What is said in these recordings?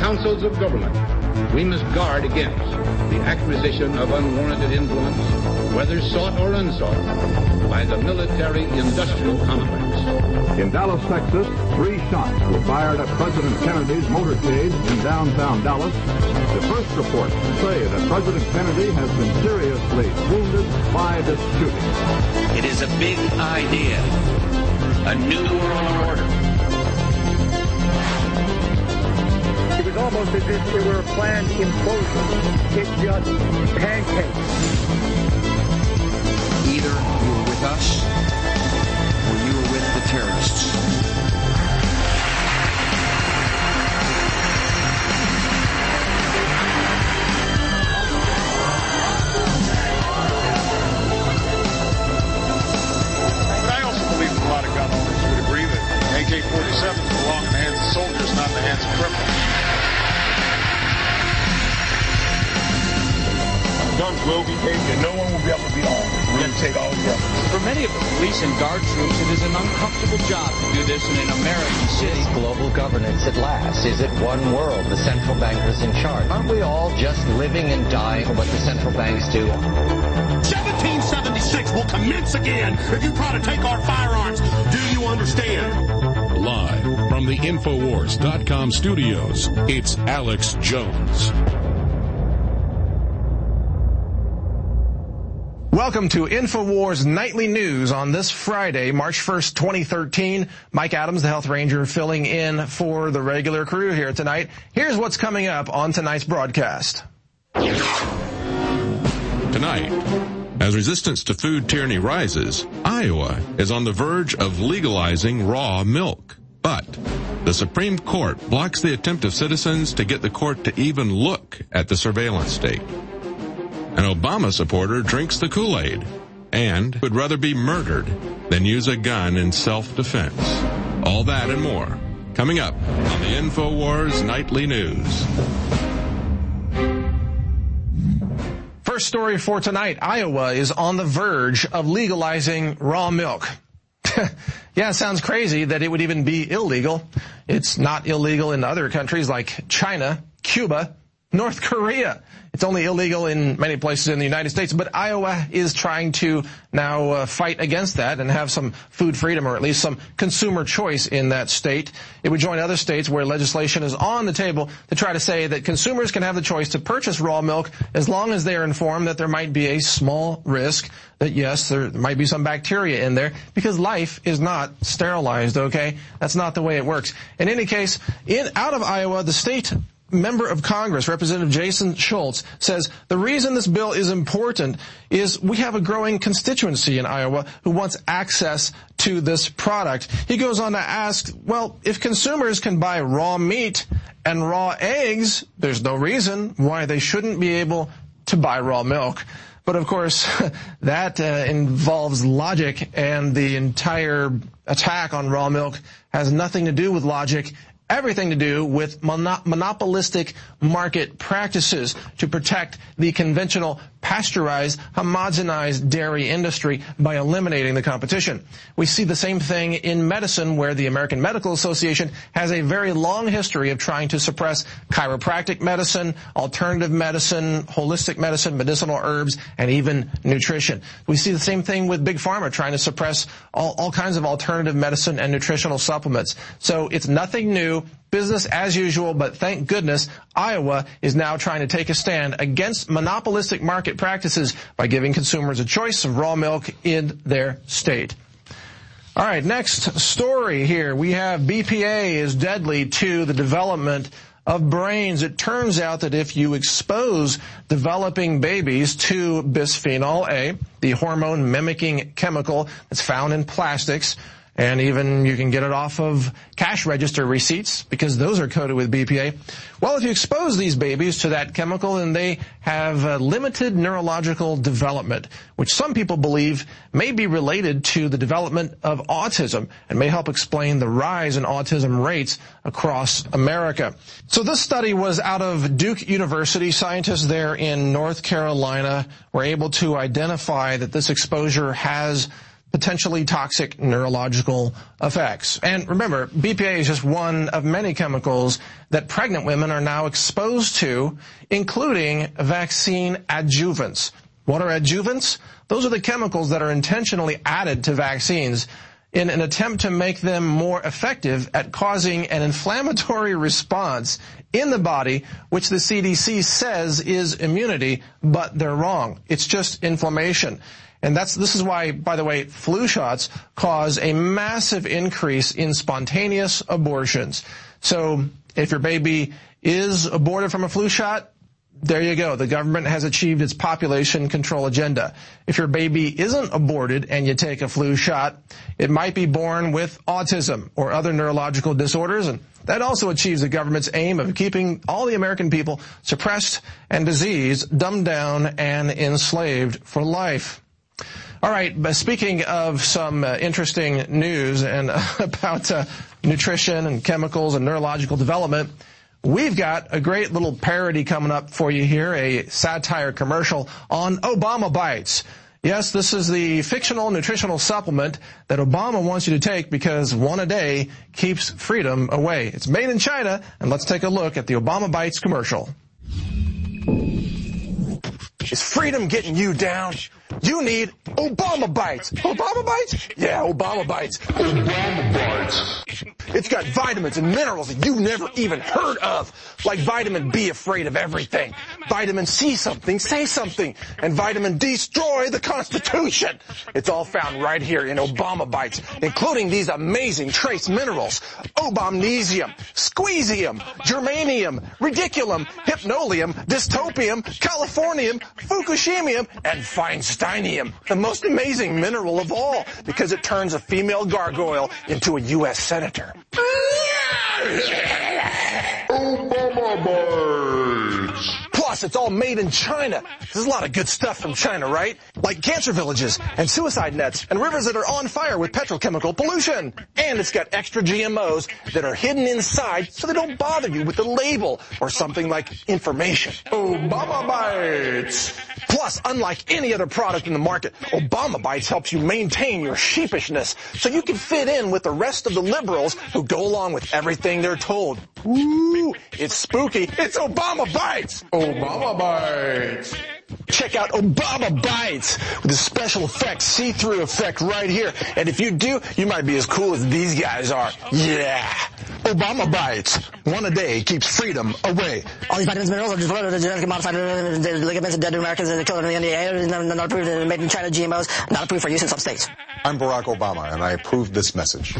councils of government, we must guard against the acquisition of unwarranted influence, whether sought or unsought, by the military-industrial complex. In Dallas, Texas, 3 shots were fired at President Kennedy's motorcade in downtown Dallas. The first reports say that President Kennedy has been seriously wounded by this shooting. It is a big idea, a new world order. It was almost as if it were a planned implosion. It just pancaked. Either you were with us or you were with the terrorists. But I also believe a lot of gun owners would agree that AK-47s belong in the hands of soldiers, not in the hands of criminals. Guns will be taken. No one will be able to be armed. We're going to take all the weapons. For many of the police and guard troops, it is an uncomfortable job to do this in an American city. Global governance at last. Is it one world? The central bankers in charge. Aren't we all just living and dying for what the central banks do? 1776 will commence again if you try to take our firearms. Do you understand? Live from the Infowars.com studios, it's Alex Jones. Welcome to InfoWars Nightly News on this Friday, March 1st, 2013. Mike Adams, the Health Ranger, filling in for the regular crew here tonight. Here's what's coming up on tonight's broadcast. Tonight, as resistance to food tyranny rises, Iowa is on the verge of legalizing raw milk. But the Supreme Court blocks the attempt of citizens to get the court to even look at the surveillance state. An Obama supporter drinks the Kool-Aid and would rather be murdered than use a gun in self-defense. All that and more coming up on the InfoWars Nightly News. First story for tonight, Iowa is on the verge of legalizing raw milk. Yeah, it sounds crazy that it would even be illegal. It's not illegal in other countries like China, Cuba, North Korea. It's only illegal in many places in the United States, but Iowa is trying to now fight against that and have some food freedom, or at least some consumer choice in that state. It would join other states where legislation is on the table to try to say that consumers can have the choice to purchase raw milk as long as they are informed that there might be a small risk that, yes, there might be some bacteria in there, because life is not sterilized, okay? That's not the way it works. In any case, out of Iowa, the state member of Congress, Representative Jason Schultz, says the reason this bill is important is we have a growing constituency in Iowa who wants access to this product. He goes on to ask, well, if consumers can buy raw meat and raw eggs, there's no reason why they shouldn't be able to buy raw milk. But of course, that involves logic, and the entire attack on raw milk has nothing to do with logic, everything to do with monopolistic market practices to protect the conventional pasteurized, homogenized dairy industry by eliminating the competition. We see the same thing in medicine, where the American Medical Association has a very long history of trying to suppress chiropractic medicine, alternative medicine, holistic medicine, medicinal herbs, and even nutrition. We see the same thing with Big Pharma trying to suppress all kinds of alternative medicine and nutritional supplements. So it's nothing new, business as usual, but thank goodness Iowa is now trying to take a stand against monopolistic market practices by giving consumers a choice of raw milk in their state. All right, next story here. We have BPA is deadly to the development of brains. It turns out that if you expose developing babies to bisphenol A, the hormone mimicking chemical that's found in plastics, and even you can get it off of cash register receipts because those are coated with BPA. Well, if you expose these babies to that chemical, then they have limited neurological development, which some people believe may be related to the development of autism and may help explain the rise in autism rates across America. So this study was out of Duke University. Scientists there in North Carolina were able to identify that this exposure has potentially toxic neurological effects. And remember, BPA is just one of many chemicals that pregnant women are now exposed to, including vaccine adjuvants. What are adjuvants? Those are the chemicals that are intentionally added to vaccines in an attempt to make them more effective at causing an inflammatory response in the body, which the CDC says is immunity, but they're wrong. It's just inflammation. And this is why, by the way, flu shots cause a massive increase in spontaneous abortions. So if your baby is aborted from a flu shot, there you go. The government has achieved its population control agenda. If your baby isn't aborted and you take a flu shot, it might be born with autism or other neurological disorders, and that also achieves the government's aim of keeping all the American people suppressed and diseased, dumbed down, and enslaved for life. All right, but speaking of some interesting news and about nutrition and chemicals and neurological development, we've got a great little parody coming up for you here, a satire commercial on Obama Bites. Yes, this is the fictional nutritional supplement that Obama wants you to take because one a day keeps freedom away. It's made in China, and let's take a look at the Obama Bites commercial. Is freedom getting you down? You need Obama Bites. Obama Bites? Yeah, Obama Bites. Obama Bites. It's got vitamins and minerals that you've never even heard of, like vitamin B, afraid of everything, vitamin C, something, say something, and vitamin D, destroy the Constitution. It's all found right here in Obama Bites, including these amazing trace minerals: obamnesium, squeezium, germanium, ridiculum, hypnolium, dystopium, californium, fukushimium, and feinsteinium, the most amazing mineral of all, because it turns a female gargoyle into a U.S. senator. Obama Bites. Plus, it's all made in China. There's a lot of good stuff from China, right? Like cancer villages and suicide nets and rivers that are on fire with petrochemical pollution. And it's got extra GMOs that are hidden inside so they don't bother you with the label or something like information. Obama Bites. Plus, unlike any other product in the market, Obama Bites helps you maintain your sheepishness so you can fit in with the rest of the liberals who go along with everything they're told. Ooh, it's spooky. It's Obama Bites. Obama Bites. Check out Obama Bites with a special effects, see-through effect right here. And if you do, you might be as cool as these guys are. Yeah. Obama Bites. One a day keeps freedom away. All these vitamins and minerals are just genetically modified ligaments of dead Americans and killed in the NDA, not approved, made in China, GMOs, not approved for use in some states. I'm Barack Obama, and I approve this message.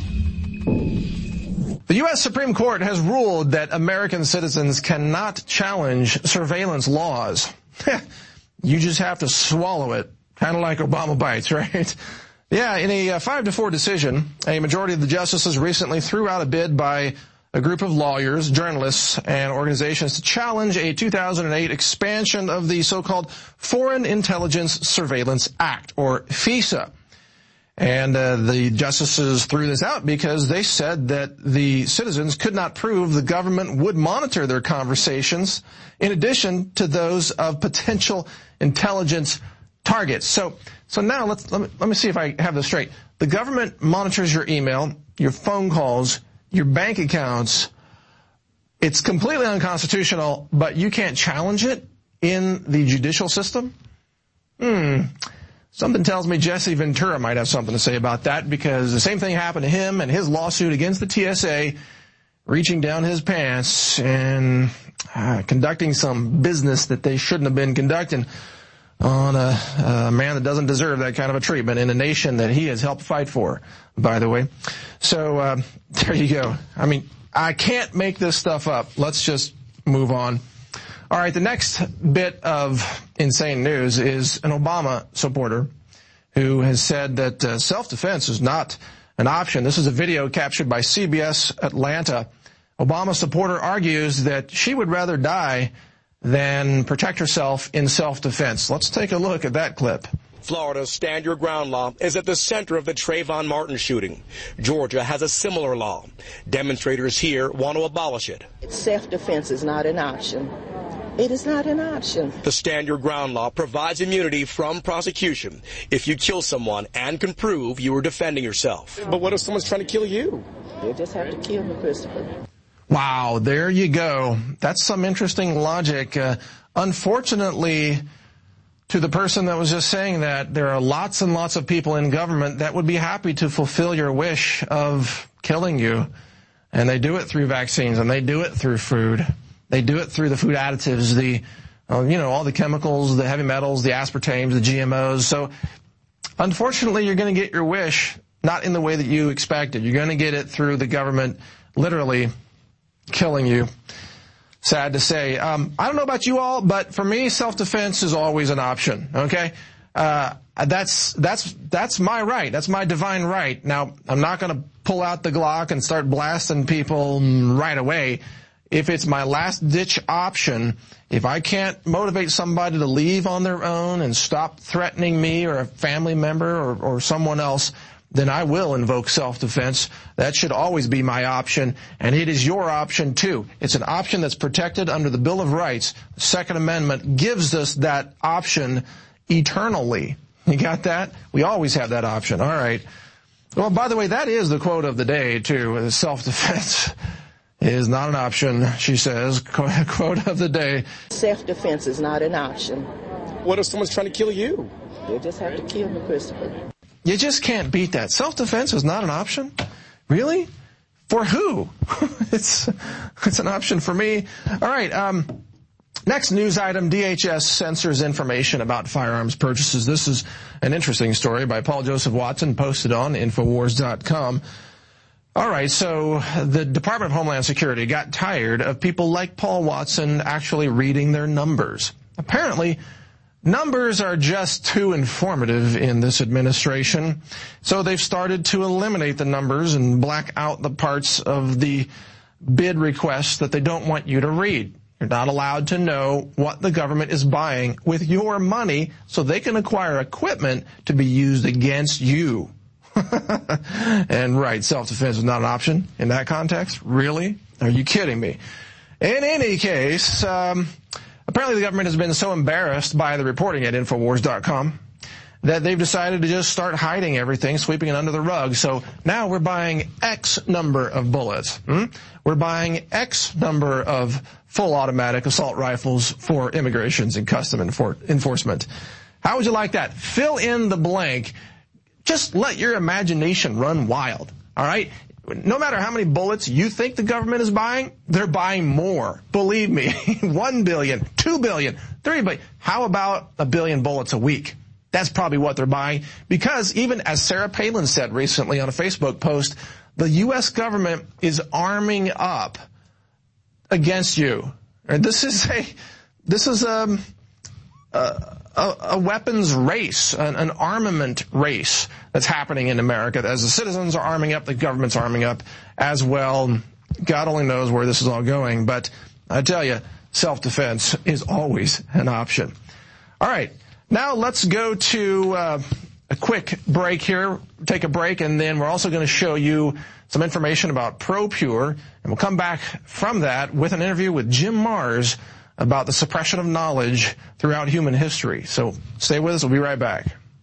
The U.S. Supreme Court has ruled that American citizens cannot challenge surveillance laws. You just have to swallow it, kind of like Obama Bites, right? Yeah, in a 5-4 decision, a majority of the justices recently threw out a bid by a group of lawyers, journalists, and organizations to challenge a 2008 expansion of the so-called Foreign Intelligence Surveillance Act, or FISA. And the justices threw this out because they said that the citizens could not prove the government would monitor their conversations in addition to those of potential intelligence targets. So now let me see if I have this straight. The government monitors your email, your phone calls, your bank accounts. It's completely unconstitutional, but you can't challenge it in the judicial system? Something tells me Jesse Ventura might have something to say about that, because the same thing happened to him and his lawsuit against the TSA, reaching down his pants and conducting some business that they shouldn't have been conducting on a man that doesn't deserve that kind of a treatment in a nation that he has helped fight for, by the way. So there you go. I mean, I can't make this stuff up. Let's just move on. All right, the next bit of insane news is an Obama supporter who has said that self-defense is not an option. This is a video captured by CBS Atlanta. Obama supporter argues that she would rather die than protect herself in self-defense. Let's take a look at that clip. Florida's Stand Your Ground law is at the center of the Trayvon Martin shooting. Georgia has a similar law. Demonstrators here want to abolish it. Self-defense is not an option. It is not an option. The Stand Your Ground law provides immunity from prosecution if you kill someone and can prove you were defending yourself. But what if someone's trying to kill you? They just have to kill me, Christopher. Wow, there you go. That's some interesting logic. Unfortunately, to the person that was just saying that, there are lots and lots of people in government that would be happy to fulfill your wish of killing you. And they do it through vaccines, and they do it through food. They do it through the food additives, all the chemicals, the heavy metals, the aspartames, the GMOs. So, unfortunately, you're going to get your wish not in the way that you expected. You're going to get it through the government literally killing you. Sad to say. I don't know about you all, but for me, self-defense is always an option. Okay, that's my right. That's my divine right. Now, I'm not going to pull out the Glock and start blasting people right away. If it's my last-ditch option, if I can't motivate somebody to leave on their own and stop threatening me or a family member or someone else, then I will invoke self-defense. That should always be my option, and it is your option too. It's an option that's protected under the Bill of Rights. The Second Amendment gives us that option eternally. You got that? We always have that option. All right. Well, by the way, that is the quote of the day too. Self-defense is not an option, she says. Quote of the day. Self-defense is not an option. What if someoe's trying to kill you? They just have to kill me, Christopher. You just can't beat that. Self-defense is not an option? Really? For who? It's an option for me. All right. Next news item, DHS censors information about firearms purchases. This is an interesting story by Paul Joseph Watson, posted on Infowars.com. All right, so the Department of Homeland Security got tired of people like Paul Watson actually reading their numbers. Apparently, numbers are just too informative in this administration, so they've started to eliminate the numbers and black out the parts of the bid requests that they don't want you to read. You're not allowed to know what the government is buying with your money so they can acquire equipment to be used against you. And right, self-defense is not an option in that context? Really? Are you kidding me? In any case, apparently the government has been so embarrassed by the reporting at Infowars.com that they've decided to just start hiding everything, sweeping it under the rug. So now we're buying X number of bullets. We're buying X number of full automatic assault rifles for immigrations and custom enforcement. How would you like that? Fill in the blank. Just let your imagination run wild, all right? No matter how many bullets you think the government is buying, they're buying more. Believe me, 1 billion, 2 billion, 3 billion. How about 1 billion bullets a week? That's probably what they're buying. Because even as Sarah Palin said recently on a Facebook post, the U.S. government is arming up against you. And this is a weapons race, an armament race that's happening in America. As the citizens are arming up, the government's arming up as well. God only knows where this is all going. But I tell you, self-defense is always an option. All right. Now let's go to a quick break here. Take a break, and then we're also going to show you some information about ProPure. And we'll come back from that with an interview with Jim Marrs about the suppression of knowledge throughout human history. So stay with us. We'll be right back.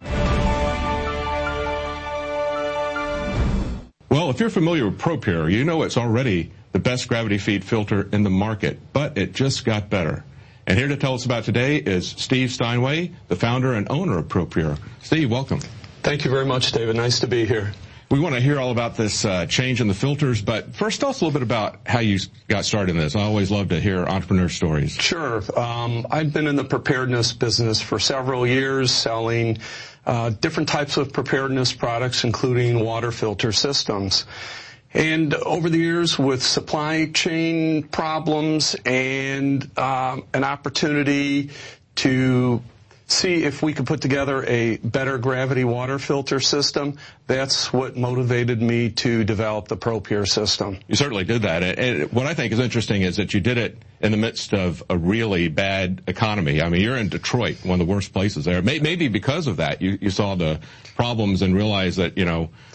Well, if you're familiar with ProPure, you know it's already the best gravity feed filter in the market, but it just got better. And here to tell us about today is Steve Steinway, the founder and owner of ProPure. Steve, welcome. Thank you very much, David. Nice to be here. We want to hear all about this change in the filters, but first tell us a little bit about how you got started in this. I always love to hear entrepreneur stories. Sure. I've been in the preparedness business for several years, selling different types of preparedness products, including water filter systems. And over the years, with supply chain problems and an opportunity to see if we could put together a better gravity water filter system, that's what motivated me to develop the ProPure system. You certainly did that. And what I think is interesting is that you did it in the midst of a really bad economy. I mean, you're in Detroit, one of the worst places there. Maybe because of that, you saw the problems and realized that,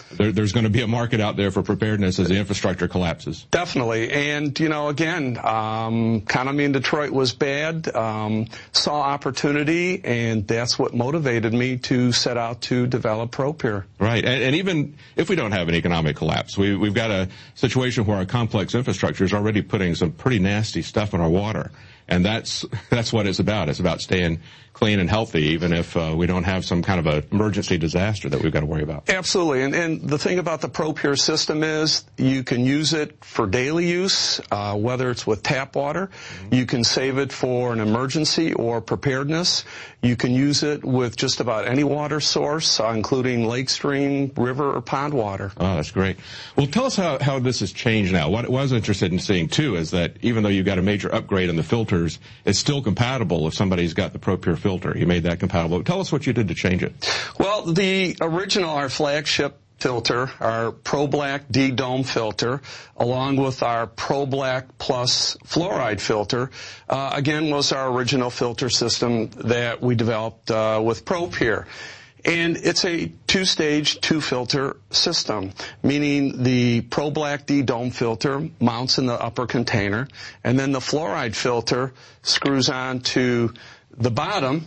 there's going to be a market out there for preparedness as the infrastructure collapses. Definitely. And, again, economy in Detroit was bad, saw opportunity, and that's what motivated me to set out to develop ProPure. Right. And even if we don't have an economic collapse, we've got a situation where our complex infrastructure is already putting some pretty nasty stuff in our water. And that's what it's about. It's about staying clean and healthy, even if we don't have some kind of an emergency disaster that we've got to worry about. Absolutely. And the thing about the ProPure system is you can use it for daily use, whether it's with tap water. You can save it for an emergency or preparedness. You can use it with just about any water source, including lake, stream, river, or pond water. Oh, that's great. Well, tell us how this has changed now. What I was interested in seeing, too, is that even though you've got a major upgrade in the filters, it's still compatible if somebody's got the ProPure filter. You made that compatible. Tell us what you did to change it. Well, the original, our flagship filter, our ProBlack D-Dome filter, along with our ProBlack Plus fluoride filter, again, was our original filter system that we developed with ProPure. And it's a two-stage, two-filter system, meaning the ProBlack D-Dome filter mounts in the upper container, and then the fluoride filter screws on to the bottom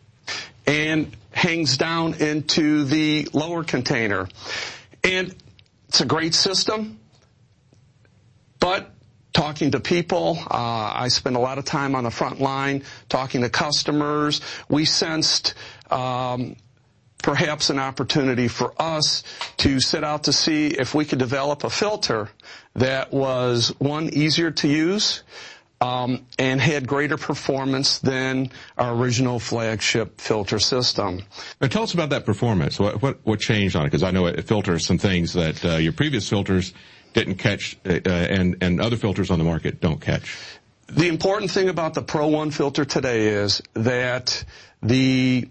and hangs down into the lower container. And it's a great system, but talking to people, I spend a lot of time on the front line talking to customers. We sensed perhaps an opportunity for us to set out to see if we could develop a filter that was, one, easier to use, and had greater performance than our original flagship filter system. Now, tell us about that performance. What changed on it? Because I know it filters some things that your previous filters didn't catch, and other filters on the market don't catch. The important thing about the Pro One filter today is that the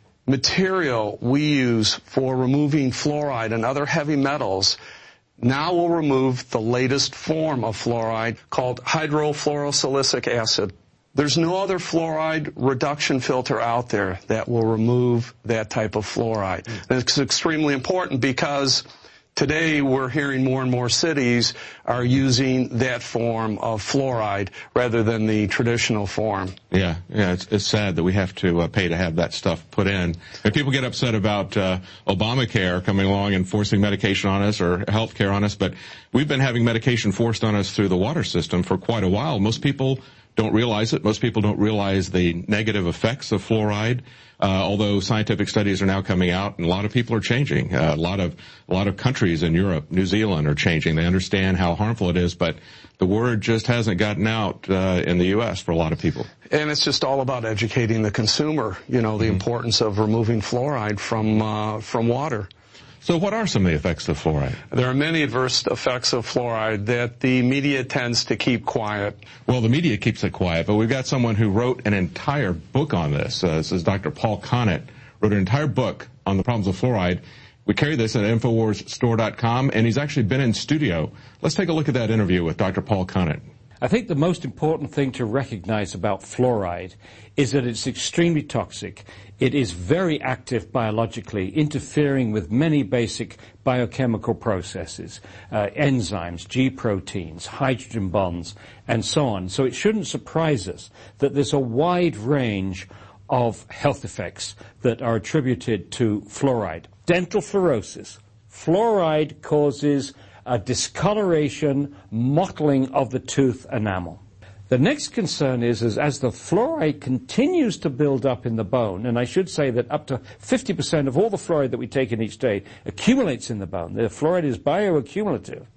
material we use for removing fluoride and other heavy metals now will remove the latest form of fluoride called hydrofluorosilicic acid. There's no other fluoride reduction filter out there that will remove that type of fluoride. And it's extremely important because today we're hearing more and more cities are using that form of fluoride rather than the traditional form. Yeah, it's sad that we have to pay to have that stuff put in. And people get upset about Obamacare coming along and forcing medication on us or health care on us, but we've been having medication forced on us through the water system for quite a while. Most people don't realize it. Most people don't realize the negative effects of fluoride. Although scientific studies are now coming out, and a lot of people are changing. A lot of countries in Europe, New Zealand, are changing. They understand how harmful it is, but the word just hasn't gotten out in the U.S. for a lot of people. And it's just all about educating the consumer. The importance of removing fluoride from water. So what are some of the effects of fluoride? There are many adverse effects of fluoride that the media tends to keep quiet. Well, the media keeps it quiet, but we've got someone who wrote an entire book on this. This is Dr. Paul Connett, wrote an entire book on the problems of fluoride. We carry this at InfoWarsStore.com, and he's actually been in studio. Let's take a look at that interview with Dr. Paul Connett. I think the most important thing to recognize about fluoride is that it's extremely toxic. It is very active biologically, interfering with many basic biochemical processes, enzymes, G proteins, hydrogen bonds, and so on. So it shouldn't surprise us that there's a wide range of health effects that are attributed to fluoride. Dental fluorosis. Fluoride causes a discoloration, mottling of the tooth enamel. The next concern is as the fluoride continues to build up in the bone, and I should say that up to 50% of all the fluoride that we take in each day accumulates in the bone. The fluoride is bioaccumulative.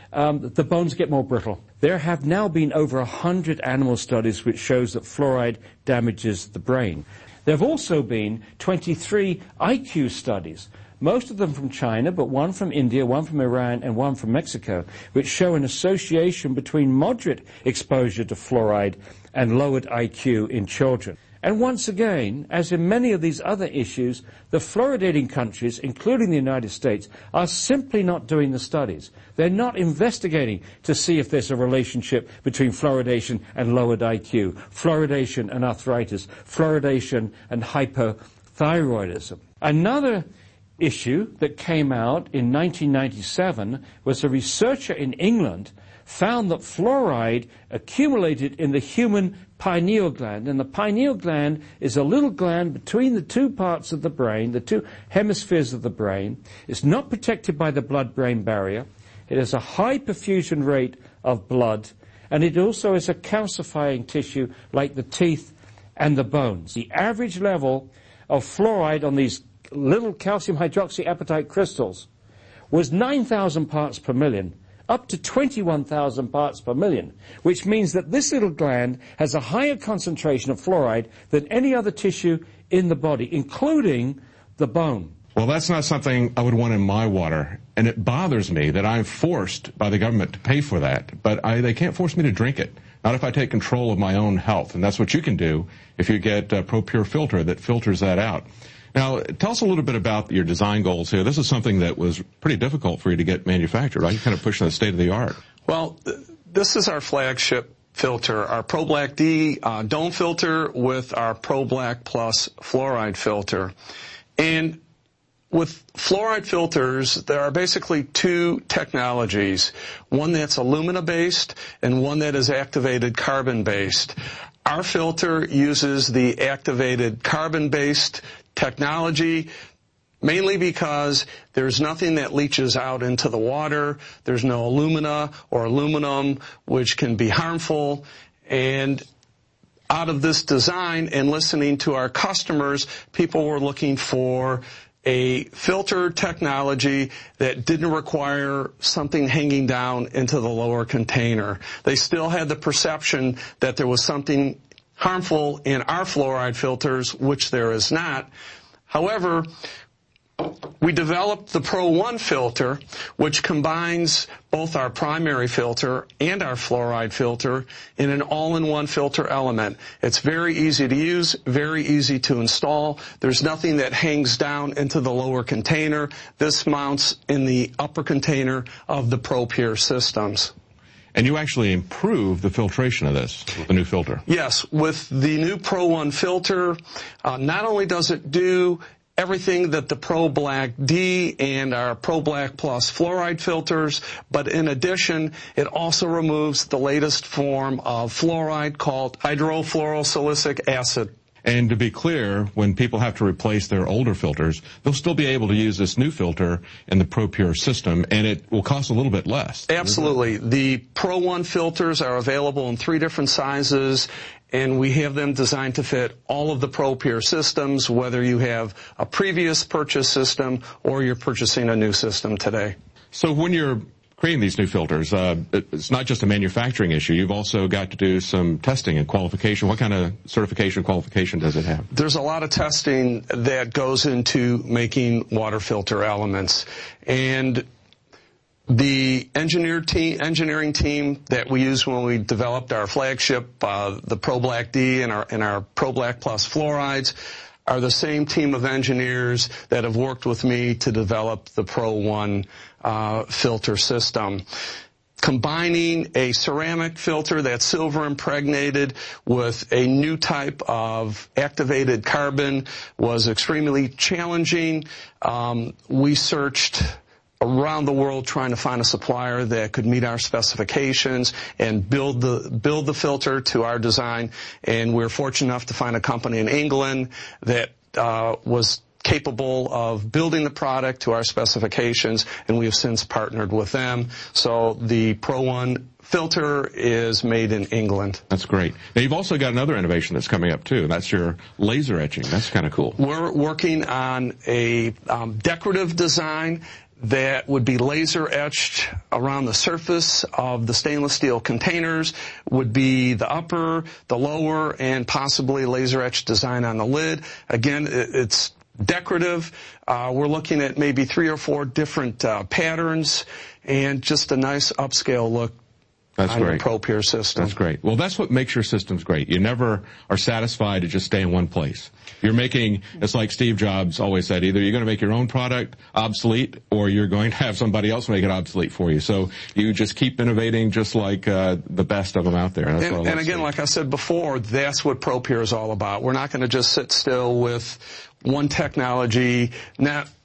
The bones get more brittle. There have now been over 100 animal studies which shows that fluoride damages the brain. There have also been 23 IQ studies, most of them from China, but one from India, one from Iran, and one from Mexico, which show an association between moderate exposure to fluoride and lowered IQ in children. And once again, as in many of these other issues, the fluoridating countries, including the United States, are simply not doing the studies. They're not investigating to see if there's a relationship between fluoridation and lowered IQ, fluoridation and arthritis, fluoridation and hypothyroidism. Another issue that came out in 1997 was a researcher in England found that fluoride accumulated in the human pineal gland. And the pineal gland is a little gland between the two parts of the brain, the two hemispheres of the brain. It's not protected by the blood-brain barrier. It has a high perfusion rate of blood, and it also is a calcifying tissue like the teeth and the bones. The average level of fluoride on these little calcium hydroxyapatite crystals was 9,000 parts per million, up to 21,000 parts per million, which means that this little gland has a higher concentration of fluoride than any other tissue in the body, including the bone. Well, that's not something I would want in my water, and it bothers me that I'm forced by the government to pay for that, but they can't force me to drink it, not if I take control of my own health, and that's what you can do if you get a ProPure filter that filters that out. Now, tell us a little bit about your design goals here. This is something that was pretty difficult for you to get manufactured, right? You're kind of pushing the state of the art. Well, this is our flagship filter, our ProBlack D dome filter with our ProBlack Plus fluoride filter. And with fluoride filters, there are basically two technologies, one that's alumina-based and one that is activated carbon-based. Our filter uses the activated carbon-based technology, mainly because there's nothing that leaches out into the water. There's no alumina or aluminum, which can be harmful. And out of this design and listening to our customers, people were looking for a filter technology that didn't require something hanging down into the lower container. They still had the perception that there was something harmful in our fluoride filters, which there is not. However, we developed the Pro One filter, which combines both our primary filter and our fluoride filter in an all-in-one filter element. It's very easy to use, very easy to install. There's nothing that hangs down into the lower container. This mounts in the upper container of the ProPure systems. And you actually improve the filtration of this with the new filter. Yes, with the new Pro One filter, not only does it do everything that the ProBlack D and our ProBlack Plus fluoride filters, but in addition, it also removes the latest form of fluoride called hydrofluorosilicic acid. And to be clear, when people have to replace their older filters, they'll still be able to use this new filter in the ProPure system, and it will cost a little bit less. Absolutely. The Pro One filters are available in 3 different sizes, and we have them designed to fit all of the ProPure systems, whether you have a previous purchase system or you're purchasing a new system today. So when you're creating these new filters, it's not just a manufacturing issue. You've also got to do some testing and qualification. What kind of certification qualification does it have? There's a lot of testing that goes into making water filter elements. And the engineering team that we used when we developed our flagship, the ProBlack D and our ProBlack Plus fluorides, are the same team of engineers that have worked with me to develop the Pro One filter system. Combining a ceramic filter that's silver impregnated with a new type of activated carbon was extremely challenging. We searched around the world trying to find a supplier that could meet our specifications and build the filter to our design, and we were fortunate enough to find a company in England that was capable of building the product to our specifications, and we have since partnered with them. So the Pro One filter is made in England. That's great. Now you've also got another innovation that's coming up too. That's your laser etching. That's kind of cool. We're working on a decorative design that would be laser etched around the surface of the stainless steel containers, would be the upper, the lower, and possibly laser etched design on the lid. Again, it's decorative. We're looking at maybe 3 or 4 different patterns and just a nice upscale look. That's great. The ProPure system. That's great. Well, that's what makes your systems great. You never are satisfied to just stay in one place. You're making, it's like Steve Jobs always said, either you're going to make your own product obsolete or you're going to have somebody else make it obsolete for you. So you just keep innovating just like the best of them out there. That's and again, like I said before, that's what ProPure is all about. We're not going to just sit still with one technology.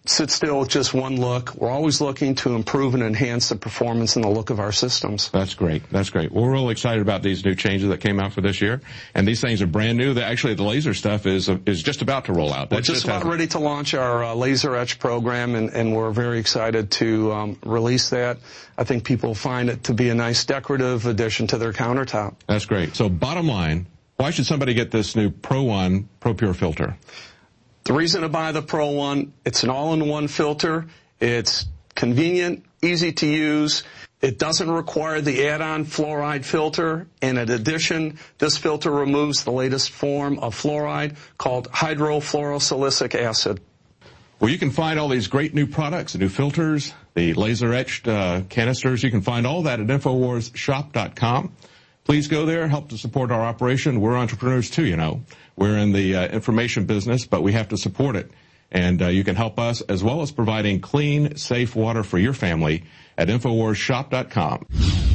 sit still with just one look. We're always looking to improve and enhance the performance and the look of our systems. That's great. That's great. We're really excited about these new changes that came out for this year. And these things are brand new. Actually, the laser stuff is just about to roll out. We're just about ready to launch our laser etch program, and we're very excited to release that. I think people will find it to be a nice decorative addition to their countertop. That's great. So bottom line, why should somebody get this new Pro One ProPure filter? The reason to buy the Pro One, it's an all-in-one filter. It's convenient, easy to use. It doesn't require the add-on fluoride filter. And in addition, this filter removes the latest form of fluoride called hydrofluorosilicic acid. Well, you can find all these great new products, the new filters, the laser-etched canisters. You can find all that at InfoWarsShop.com. Please go there, help to support our operation. We're entrepreneurs too, you know. We're in the information business, but we have to support it. And you can help us as well as providing clean, safe water for your family at InfoWarsShop.com.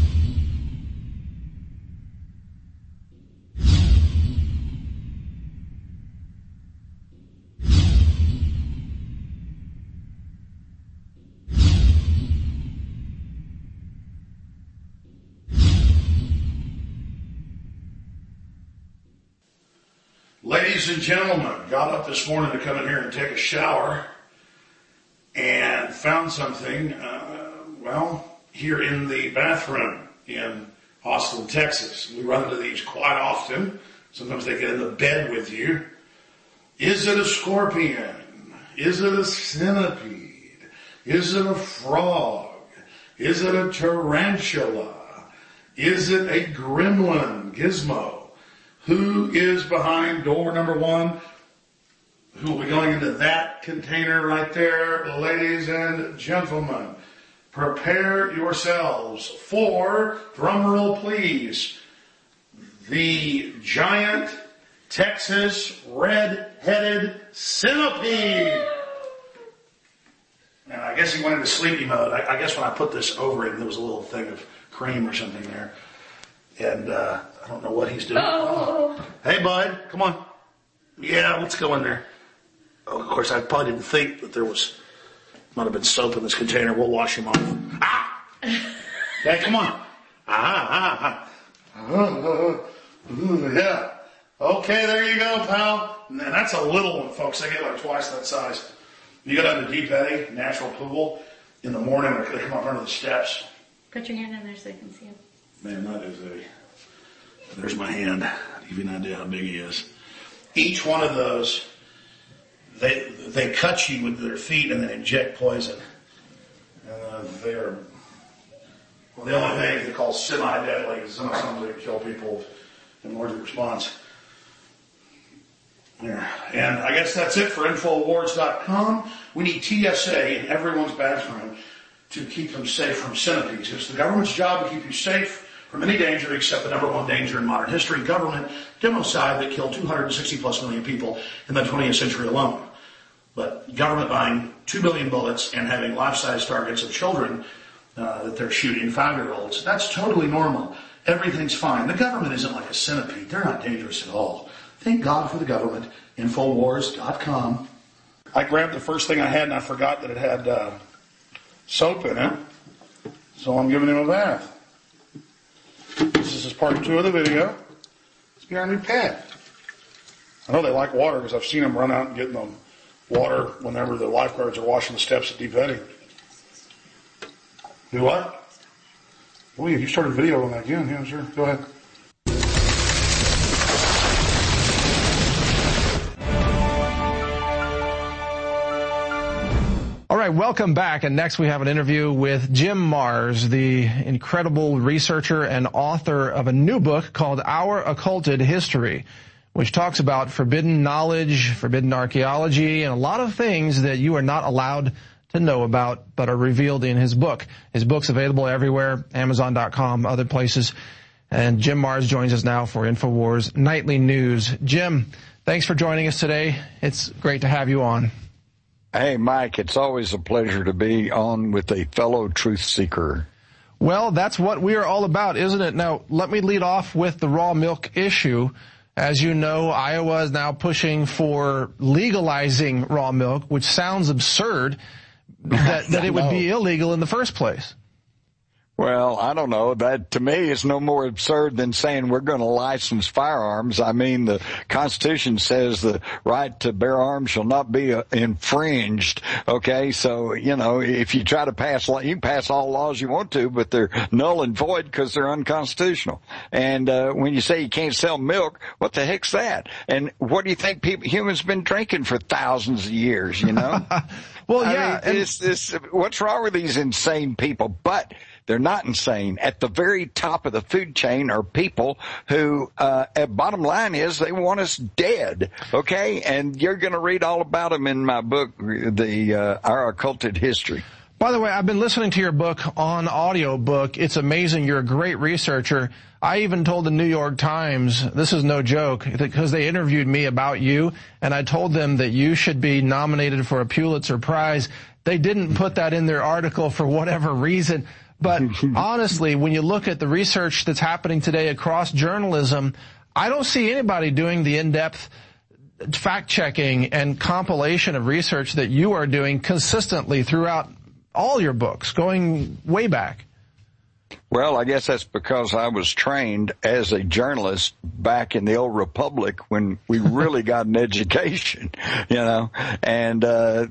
Ladies and gentlemen, got up this morning to come in here and take a shower and found something, here in the bathroom in Austin, Texas. We run into these quite often. Sometimes they get in the bed with you. Is it a scorpion? Is it a centipede? Is it a frog? Is it a tarantula? Is it a gremlin, Gizmo? Who is behind door number 1? Who will be going into that container right there, ladies and gentlemen? Prepare yourselves for, drumroll please, the giant Texas red-headed centipede. And I guess he went into sleepy mode. I guess when I put this over him, there was a little thing of cream or something there. And I don't know what he's doing. Oh. Hey, bud, come on. Yeah, let's go in there. Oh, of course, I probably didn't think that there might have been soap in this container. We'll wash him off. Ah! Hey, come on. Yeah. Okay, there you go, pal. And that's a little one, folks. They get like twice that size. You go down to Deep Eddy, natural pool, in the morning, they come up under the steps. Put your hand in there so you can see him. Man, that is there's my hand. I'll give you an idea how big he is. Each one of those, they cut you with their feet and then inject poison. They're the only thing they call semi-deadly. Sometimes they kill people in allergic response. Yeah. And I guess that's it for InfoWars.com. We need TSA in everyone's bathroom to keep them safe from centipedes. It's the government's job to keep you safe from any danger except the number one danger in modern history, government genocide that killed 260 plus million people in the 20th century alone. But government buying 2 billion bullets and having life-size targets of children that they're shooting, 5-year-olds, that's totally normal. Everything's fine. The government isn't like a centipede. They're not dangerous at all. Thank God for the government. Infowars.com. I grabbed the first thing I had and I forgot that it had soap in it. So I'm giving him a bath. This is part 2 of the video. Let's be our new pet. I know they like water because I've seen them run out and get in the water whenever the lifeguards are washing the steps at Deep Eddy. Do what? Oh, yeah, you started video on that again. Yeah, sure. Go ahead. All right, welcome back. And next we have an interview with Jim Marrs, the incredible researcher and author of a new book called Our Occulted History, which talks about forbidden knowledge, forbidden archaeology, and a lot of things that you are not allowed to know about but are revealed in his book. His book's available everywhere, Amazon.com, other places. And Jim Marrs joins us now for InfoWars Nightly News. Jim, thanks for joining us today. It's great to have you on. Hey, Mike, it's always a pleasure to be on with a fellow truth seeker. Well, that's what we are all about, isn't it? Now, let me lead off with the raw milk issue. As you know, Iowa is now pushing for legalizing raw milk, which sounds absurd that it would be illegal in the first place. Well, I don't know. That, to me, is no more absurd than saying we're going to license firearms. I mean, the Constitution says the right to bear arms shall not be infringed. Okay, so, you know, if you try to pass, you can pass all laws you want to, but they're null and void because they're unconstitutional. And when you say you can't sell milk, what the heck's that? And what do you think humans been drinking for thousands of years, you know? Well, yeah. I mean, what's wrong with these insane people? But they're not insane. At the very top of the food chain are people who, bottom line is, they want us dead. Okay? And you're going to read all about them in my book, Our Occulted History. By the way, I've been listening to your book on audiobook. It's amazing. You're a great researcher. I even told the New York Times, this is no joke, because they interviewed me about you, and I told them that you should be nominated for a Pulitzer Prize. They didn't put that in their article for whatever reason. But honestly, when you look at the research that's happening today across journalism, I don't see anybody doing the in-depth fact-checking and compilation of research that you are doing consistently throughout all your books, going way back. Well, I guess that's because I was trained as a journalist back in the old republic when we really got an education, you know. And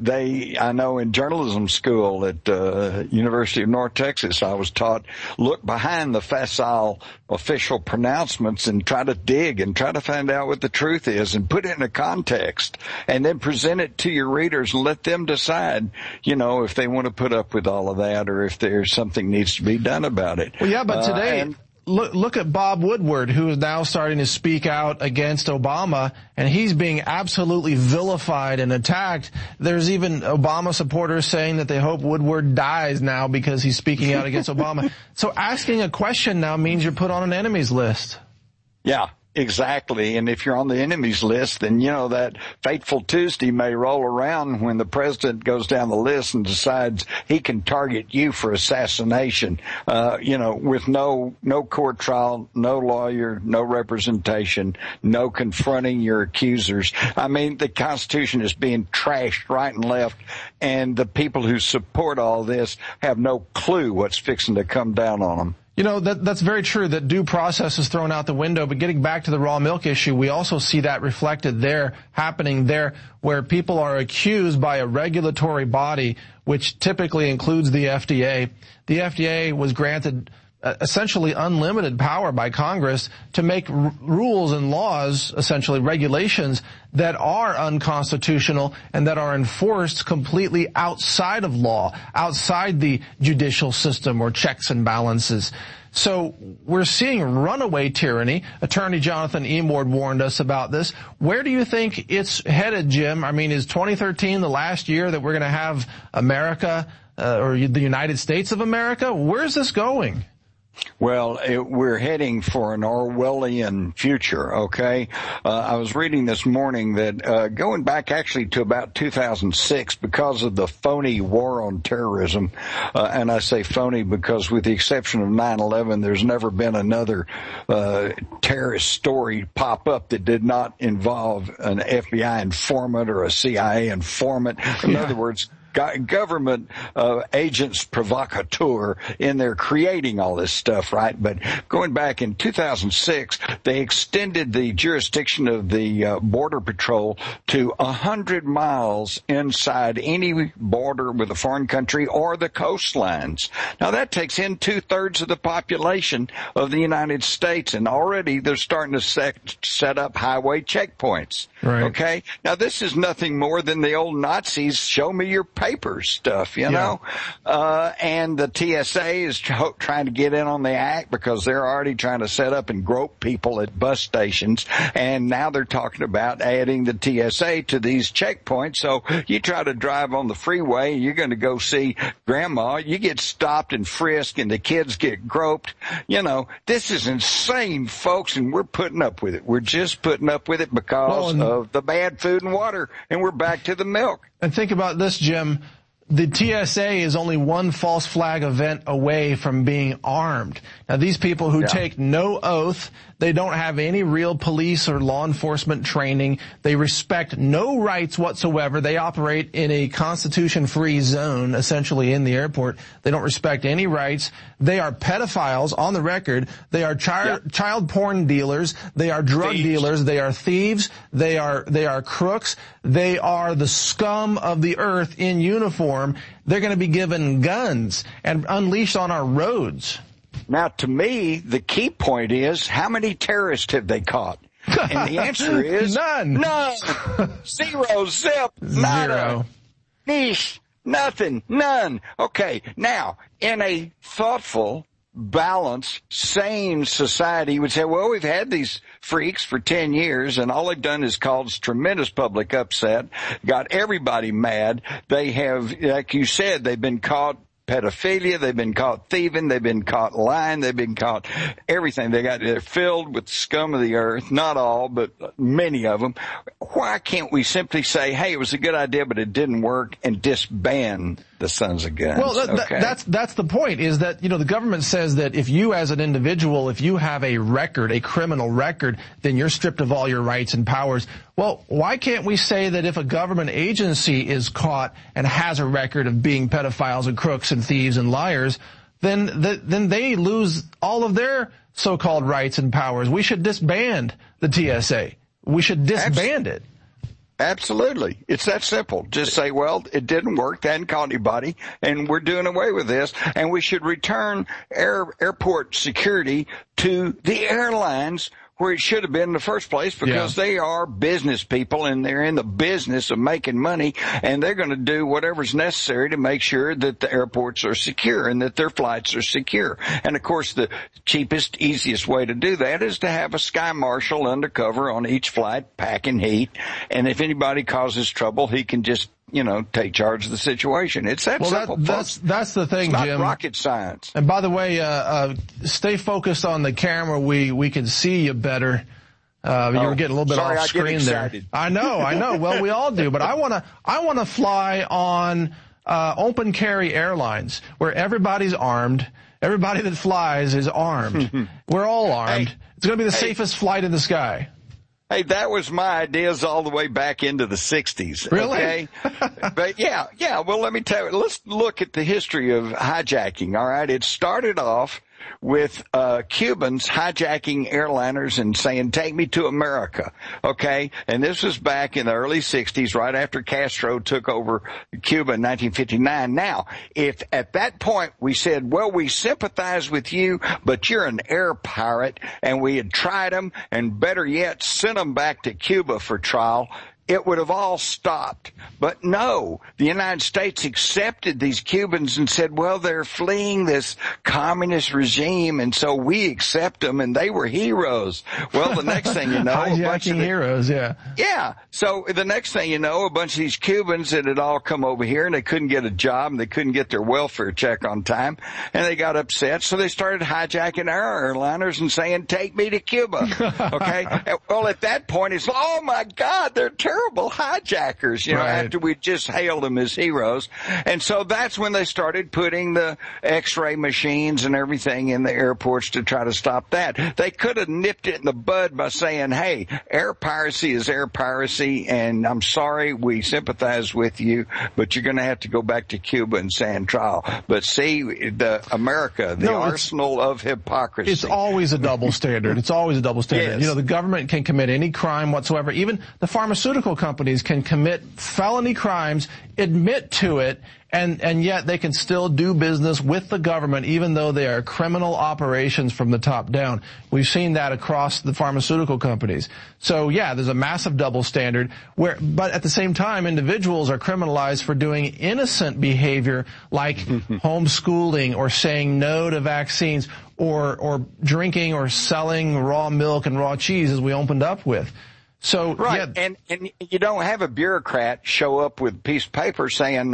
I know in journalism school at University of North Texas, I was taught, look behind the facile official pronouncements and try to dig and try to find out what the truth is and put it in a context and then present it to your readers and let them decide, you know, if they want to put up with all of that or if there's something needs to be done about it. Well, yeah, but today, look at Bob Woodward, who is now starting to speak out against Obama, and he's being absolutely vilified and attacked. There's even Obama supporters saying that they hope Woodward dies now because he's speaking out against Obama. So asking a question now means you're put on an enemies list. Yeah. Exactly. And if you're on the enemies list, then, you know, that fateful Tuesday may roll around when the president goes down the list and decides he can target you for assassination, you know, with no court trial, no lawyer, no representation, no confronting your accusers. I mean, the Constitution is being trashed right and left, and the people who support all this have no clue what's fixing to come down on them. You know, that's very true, that due process is thrown out the window. But getting back to the raw milk issue, we also see that reflected there, happening there, where people are accused by a regulatory body, which typically includes the FDA. The FDA was granted essentially unlimited power by Congress to make rules and laws, essentially regulations, that are unconstitutional and that are enforced completely outside of law, outside the judicial system or checks and balances. So we're seeing runaway tyranny. Attorney Jonathan Emord warned us about this. Where do you think it's headed, Jim? I mean, is 2013 the last year that we're going to have America or the United States of America? Where's this going? Well, we're heading for an Orwellian future, okay? I was reading this morning that going back actually to about 2006 because of the phony war on terrorism, and I say phony because with the exception of 9/11, there's never been another terrorist story pop up that did not involve an FBI informant or a CIA informant. In other words, government agents provocateur in there creating all this stuff, right? But going back in 2006, they extended the jurisdiction of the Border Patrol to 100 miles inside any border with a foreign country or the coastlines. Now, that takes in 2/3 of the population of the United States, and already they're starting to set up highway checkpoints. Right. Okay? Now, this is nothing more than the old Nazis, show me your papers stuff, you know? And the TSA is trying to get in on the act because they're already trying to set up and grope people at bus stations. And now they're talking about adding the TSA to these checkpoints. So you try to drive on the freeway, you're going to go see grandma, you get stopped and frisked and the kids get groped. You know, this is insane, folks, and we're putting up with it. We're just putting up with it because of the bad food and water, and we're back to the milk. And think about this, Jim. the TSA is only one false flag event away from being armed. Now, these people who take no oath, they don't have any real police or law enforcement training. They respect no rights whatsoever. They operate in a constitution-free zone, essentially, in the airport. They don't respect any rights. They are pedophiles on the record. They are child porn dealers. They are drug dealers. They are thieves. They are crooks. They are the scum of the earth in uniform. They're going to be given guns and unleashed on our roads. Now, to me, the key point is, how many terrorists have they caught? And the answer is none. None. Zero. Zip. Nada. Niche. Nothing. None. Okay. Now, in a thoughtful, balanced, sane society, you would say, well, we've had these freaks for 10 years, and all they've done is caused tremendous public upset, got everybody mad. They have, like you said, they've been caught pedophilia, they've been caught thieving, they've been caught lying, they've been caught everything. They're filled with scum of the earth, not all, but many of them. Why can't we simply say, hey, it was a good idea, but it didn't work, and disband the sons of guns? Well, that's the point, is that, the government says that if you as an individual, if you have a record, a criminal record, then you're stripped of all your rights and powers. Well, why can't we say that if a government agency is caught and has a record of being pedophiles and crooks and thieves and liars, then they lose all of their so-called rights and powers? We should disband the TSA. We should disband it. Absolutely. It's that simple. Just say, well, it didn't work. They hadn't caught anybody, and we're doing away with this. And we should return airport security to the airlines, where it should have been in the first place, because they are business people and they're in the business of making money, and they're going to do whatever's necessary to make sure that the airports are secure and that their flights are secure. And of course, the cheapest, easiest way to do that is to have a sky marshal undercover on each flight, packing heat. And if anybody causes trouble, he can just take charge of the situation. It's that simple. That's the thing, it's Jim. Not rocket science. And by the way, stay focused on the camera. We can see you better. You were getting a little bit off screen there. I know. Well, we all do. But I wanna fly on open carry airlines where everybody's armed. Everybody that flies is armed. We're all armed. It's gonna be the safest flight in the sky. Hey, that was my ideas all the way back into the 60s. Really? Okay? But yeah. Well, let me tell you, let's look at the history of hijacking. All right. It started off with Cubans hijacking airliners and saying, take me to America. Okay? And this was back in the early 60s, right after Castro took over Cuba in 1959. Now, if at that point we said, well, we sympathize with you, but you're an air pirate, and we had tried them, and better yet, sent them back to Cuba for trial, it would have all stopped. But no, the United States accepted these Cubans and said, well, they're fleeing this communist regime, and so we accept them, and they were heroes. Well, the next thing you know, hijacking heroes, yeah. Yeah. So the next thing you know, a bunch of these Cubans that had all come over here, and they couldn't get a job, and they couldn't get their welfare check on time, and they got upset, so they started hijacking our airliners and saying, take me to Cuba. Okay? Well, at that point, it's, oh my God, they're terrible hijackers, after we just hailed them as heroes. And so that's when they started putting the X-ray machines and everything in the airports to try to stop that. They could have nipped it in the bud by saying, hey, air piracy is air piracy, and I'm sorry, we sympathize with you, but you're going to have to go back to Cuba and stand trial. But see, the arsenal of hypocrisy. It's always a double standard. It's always a double standard. Yes. The government can commit any crime whatsoever. Even the pharmaceutical companies can commit felony crimes, admit to it, and yet they can still do business with the government, even though they are criminal operations from the top down. We've seen that across the pharmaceutical companies. So yeah, there's a massive double standard but at the same time, individuals are criminalized for doing innocent behavior like homeschooling or saying no to vaccines or drinking or selling raw milk and raw cheese, as we opened up with. So, right. Yeah. And you don't have a bureaucrat show up with a piece of paper saying,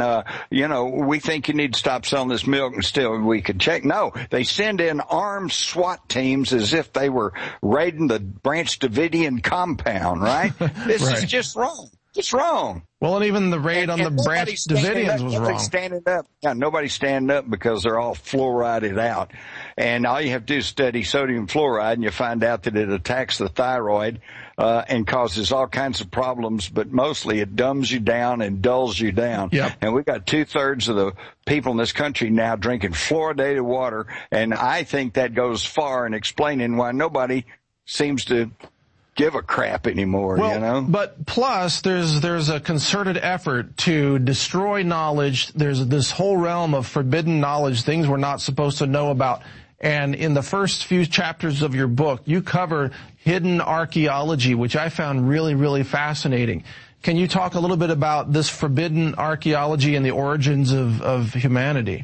we think you need to stop selling this milk and still we could check. No, they send in armed SWAT teams as if they were raiding the Branch Davidian compound, right? This is just wrong. just wrong. Well, and even the raid on the Branch Davidians was wrong. Standing up. Yeah, nobody's standing up because they're all fluorided out. And all you have to do is study sodium fluoride, and you find out that it attacks the thyroid and causes all kinds of problems, but mostly it dumbs you down and dulls you down. Yep. And we've got 2/3 of the people in this country now drinking fluoridated water, and I think that goes far in explaining why nobody seems to give a crap anymore, well, you know? But plus, there's a concerted effort to destroy knowledge. There's this whole realm of forbidden knowledge, things we're not supposed to know about. And in the first few chapters of your book, you cover hidden archaeology, which I found really, really fascinating. Can you talk a little bit about this forbidden archaeology and the origins of humanity?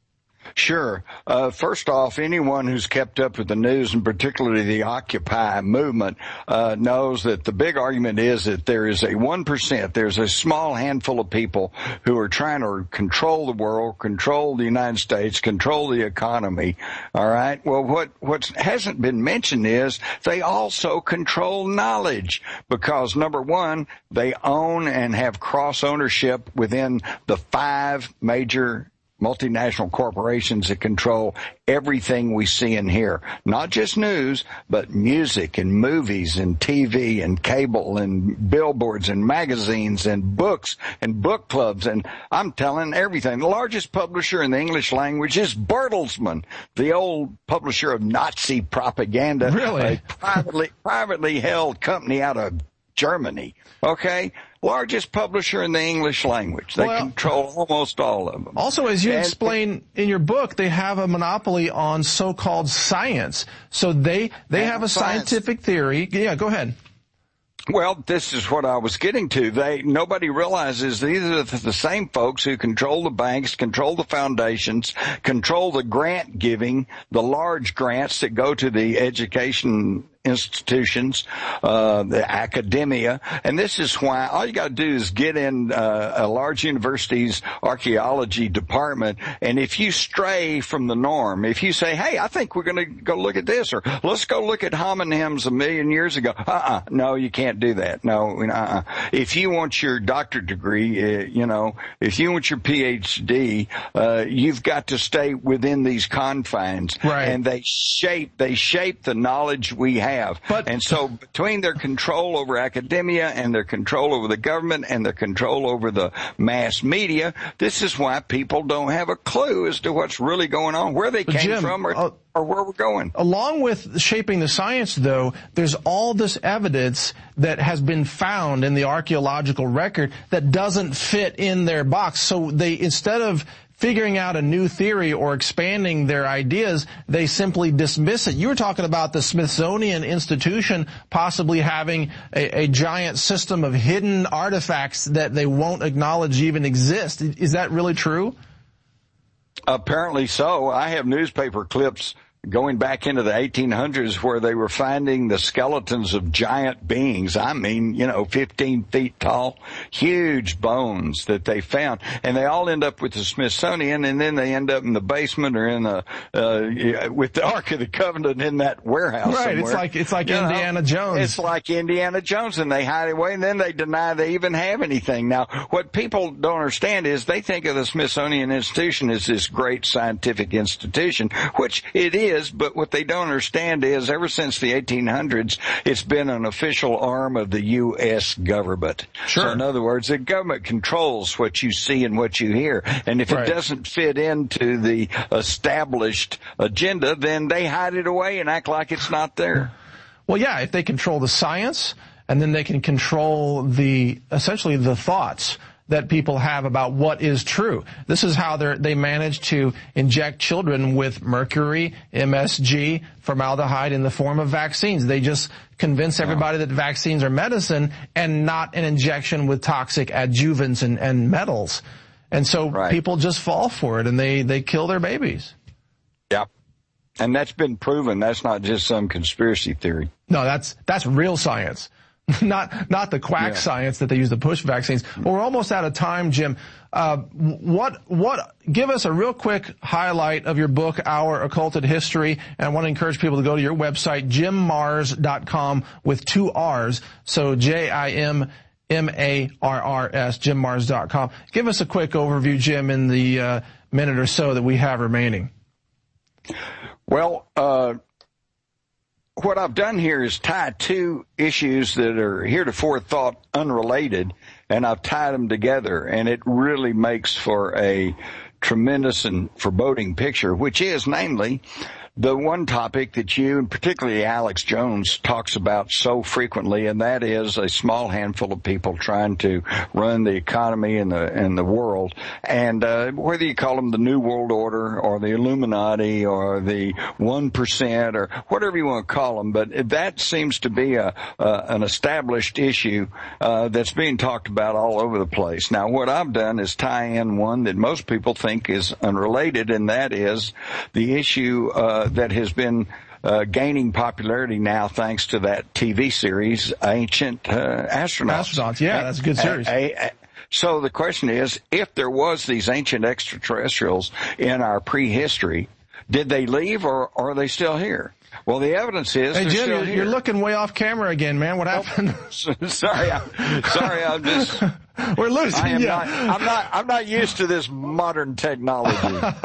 Sure. First off, anyone who's kept up with the news, and particularly the Occupy movement, knows that the big argument is that there is a 1%, there's a small handful of people who are trying to control the world, control the United States, control the economy. All right? Well, what hasn't been mentioned is they also control knowledge because, number one, they own and have cross ownership within the 5 major multinational corporations that control everything we see and hear. Not just news, but music and movies and TV and cable and billboards and magazines and books and book clubs. And I'm telling everything. The largest publisher in the English language is Bertelsmann, the old publisher of Nazi propaganda. Really? A privately held company out of Germany. Okay? Largest publisher in the English language. They control almost all of them. Also, as you explain in your book, they have a monopoly on so-called science. So they have a scientific theory. Yeah, go ahead. Well, this is what I was getting to. Nobody realizes these are the same folks who control the banks, control the foundations, control the grant giving, the large grants that go to the education institutions, the academia. And this is why all you got to do is get in a large university's archaeology department, and if you stray from the norm, if you say, hey, I think we're going to go look at this, or let's go look at homonyms 1 million years ago. No, you can't do that. No, If you want your doctorate degree, if you want your PhD, you've got to stay within these confines. Right. And they shape the knowledge we have. And so between their control over academia and their control over the government and their control over the mass media, this is why people don't have a clue as to what's really going on, where they came from, or where we're going. Along with shaping the science, though, there's all this evidence that has been found in the archaeological record that doesn't fit in their box. So they, instead of figuring out a new theory or expanding their ideas, they simply dismiss it. You were talking about the Smithsonian Institution possibly having a giant system of hidden artifacts that they won't acknowledge even exist. Is that really true? Apparently so. I have newspaper clips going back into the 1800s where they were finding the skeletons of giant beings. I mean, 15 feet tall, huge bones that they found. And they all end up with the Smithsonian, and then they end up in the basement or in with the Ark of the Covenant in that warehouse right, somewhere. It's like Indiana Jones. It's like Indiana Jones, and they hide it away, and then they deny they even have anything. Now, what people don't understand is they think of the Smithsonian Institution as this great scientific institution, which it is. But what they don't understand is ever since the 1800s, it's been an official arm of the U.S. government. Sure. So in other words, the government controls what you see and what you hear. And if it doesn't fit into the established agenda, then they hide it away and act like it's not there. Well, yeah, if they control the science, and then they can control essentially the thoughts that people have about what is true. This is how they manage to inject children with mercury, MSG, formaldehyde in the form of vaccines. They just convince everybody that vaccines are medicine and not an injection with toxic adjuvants and metals. And so people just fall for it, and they kill their babies. Yep. And that's been proven. That's not just some conspiracy theory. No, that's real science. Not the quack science that they use to push vaccines. Well, we're almost out of time, Jim. Give us a real quick highlight of your book, Our Occulted History. And I want to encourage people to go to your website, jimmars.com with 2 R's. So JIMMARS. M-A-R-R-S, jimmars.com. Give us a quick overview, Jim, in the minute or so that we have remaining. Well, what I've done here is tie two issues that are heretofore thought unrelated, and I've tied them together, and it really makes for a tremendous and foreboding picture, which is, namely, the one topic that you, and particularly Alex Jones, talks about so frequently, and that is a small handful of people trying to run the economy and the world. And whether you call them the New World Order or the Illuminati or the 1% or whatever you want to call them, but that seems to be an established issue that's being talked about all over the place. Now, what I've done is tie in one that most people think is unrelated, and that is the issue that has been gaining popularity now thanks to that TV series, Ancient Astronauts. Yeah, that's a good series. So the question is, if there was these ancient extraterrestrials in our prehistory, did they leave or are they still here? Well, the evidence is hey, they're Jim, still here. You're looking way off camera again, man. What happened? Sorry, I'm just... We're losing you. I'm not used to this modern technology.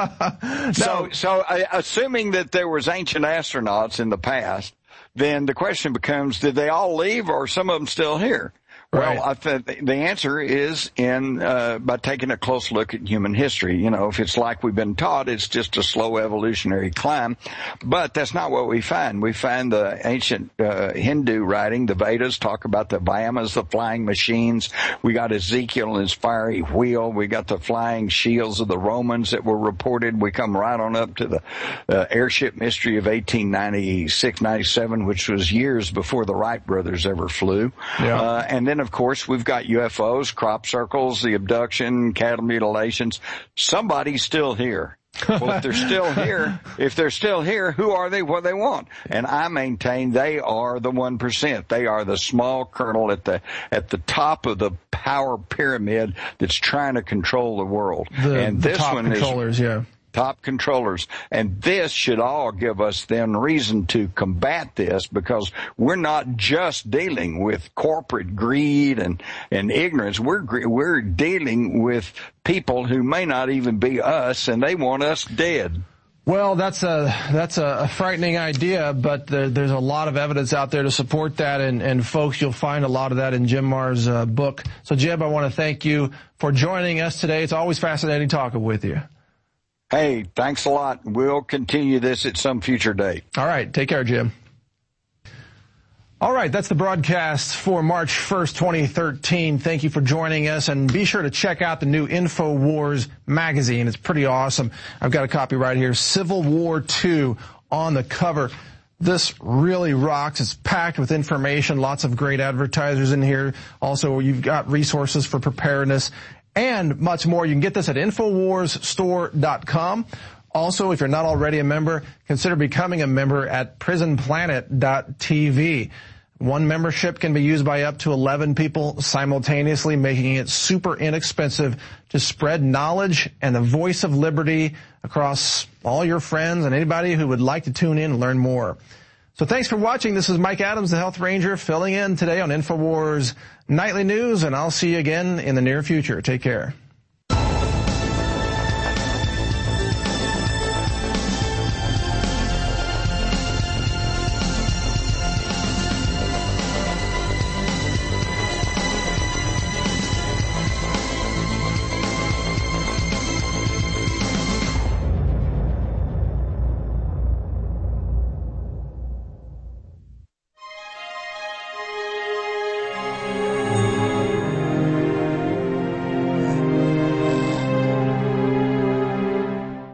No. So assuming that there was ancient astronauts in the past, then the question becomes, did they all leave or are some of them still here? Right. Well, I think the answer is by taking a close look at human history. You know, if it's like we've been taught, it's just a slow evolutionary climb. But that's not what we find. We find the ancient Hindu writing, the Vedas, talk about the Vayamas, the flying machines. We got Ezekiel and his fiery wheel. We got the flying shields of the Romans that were reported. We come right on up to the airship mystery of 1896-97, which was years before the Wright brothers ever flew. Yeah. And then, of course, we've got UFOs, crop circles, the abduction, cattle mutilations. Somebody's still here. Well, if they're still here, who are they? What do they want? And I maintain they are the 1%. They are the small kernel at the top of the power pyramid that's trying to control the world. The top controllers, yeah. Top controllers. And this should all give us then reason to combat this, because we're not just dealing with corporate greed and ignorance. We're dealing with people who may not even be us, and they want us dead. Well, that's a frightening idea, but there's a lot of evidence out there to support that, and folks, you'll find a lot of that in Jim Marrs' book. So, Jim, I want to thank you for joining us today. It's always fascinating talking with you. Hey, thanks a lot. We'll continue this at some future date. All right. Take care, Jim. All right. That's the broadcast for March 1st, 2013. Thank you for joining us. And be sure to check out the new InfoWars magazine. It's pretty awesome. I've got a copy right here. Civil War II on the cover. This really rocks. It's packed with information. Lots of great advertisers in here. Also, you've got resources for preparedness and much more. You can get this at InfoWarsStore.com. Also, if you're not already a member, consider becoming a member at PrisonPlanet.tv. One membership can be used by up to 11 people simultaneously, making it super inexpensive to spread knowledge and the voice of liberty across all your friends and anybody who would like to tune in and learn more. So thanks for watching. This is Mike Adams, the Health Ranger, filling in today on InfoWars Nightly News, and I'll see you again in the near future. Take care.